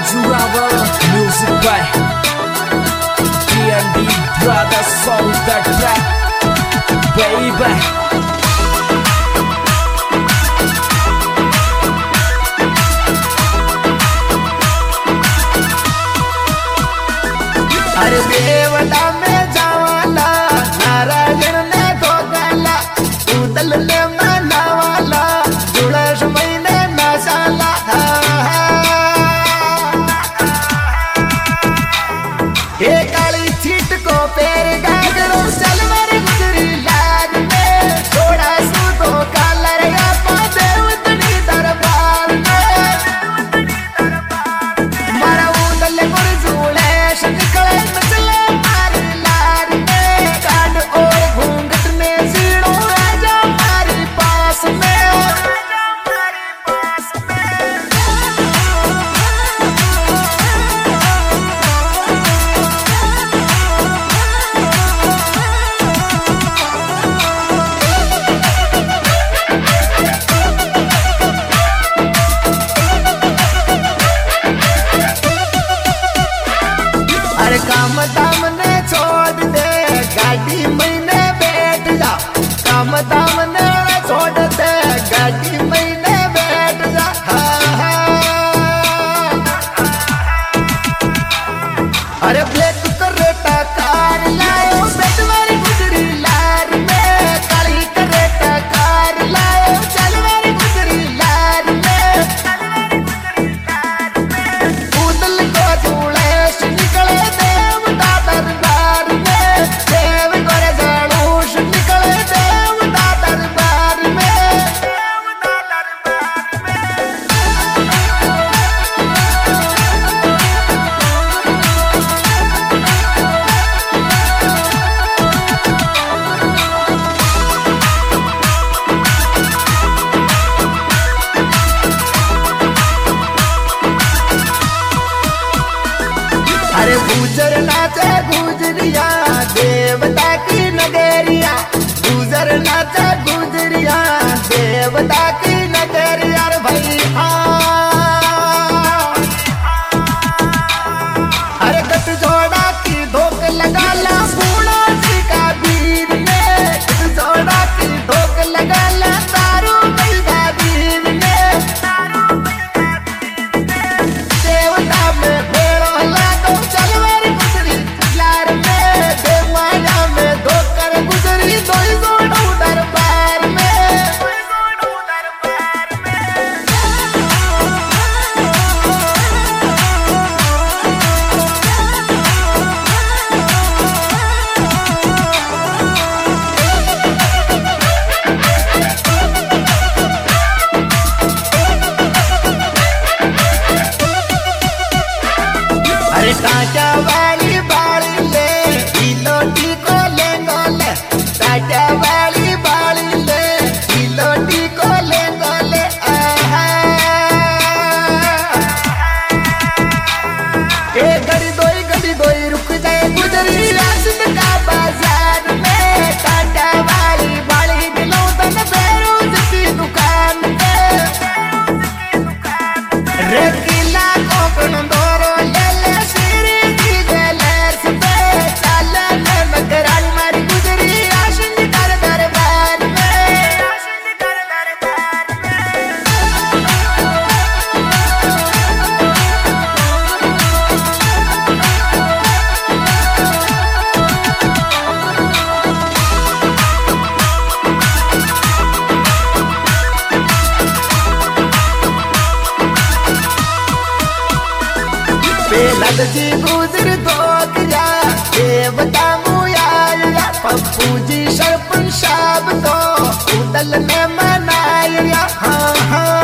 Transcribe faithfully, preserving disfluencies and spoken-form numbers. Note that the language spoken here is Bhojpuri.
Jurawa music by D and D Brothers on that track, baby. अरे देवता में जावाला नारायण ने धोगाला उदल ने मनावाला जुड़स महीने नशाला ये काली छीट को पैर गागरो सलवर गुजरी लाग में थोड़ा सू तो कालर या पादे उतनी दरबार में मारा उदल गुर जुड़े निकले मचले मारी लार में कान और घूंघट में सीढ़ो आजा मारी पास में अरे काम दाम ने छोड़ दे गाड़ी महीने बैठ जा काम दाम ने छोड़ दे गाड़ी महीने बैठ जा हाँ, हाँ। अरे ब्लैक करेटा कार लायो बेटवारी गुजरी लार में काली करेटा कार लायो चलवारी गुजरी लार में उदल को जुड़े निकले देवता दरबार में देव करे जालूस निकले देवता दरबार में अरे गुजर नाचे गुजरिया देवता की नगरिया गुजर नाचे गुजरिया देवता की नगरिया रे भाई हाँ। अरे गट जोड़ा की धोक लगा ला पूना जी का वीर ने गट जोड़ा की धोक लगा ला तारू बैदा वीर ने देवता में भेड़ो लागो चलवारी गुजरी लार में देवाना में धोकर गुजरी दोई जोड़ो दरबार में अरे टाटा वाली बाली ले इलोटी को ले गोले टाटा वाली बाली ले इलोटी को ले गोले आहा ए घड़ी दोई घड़ी दोई रुक जाए गुजरी राशन का बाजार में टाटा वाली बाली दिलो तन बेरोज की दुकान पे रे किला कोकण दोरो ले ले श्री जी ज्वेलर्स पे चाले में मकराली मारी गुजरी राशन कर दरबार में बेलद जी गुजर धोक जा देवता मुया पप्पू जी सरपंच साहब तो उदल में मनाया हाँ हाँ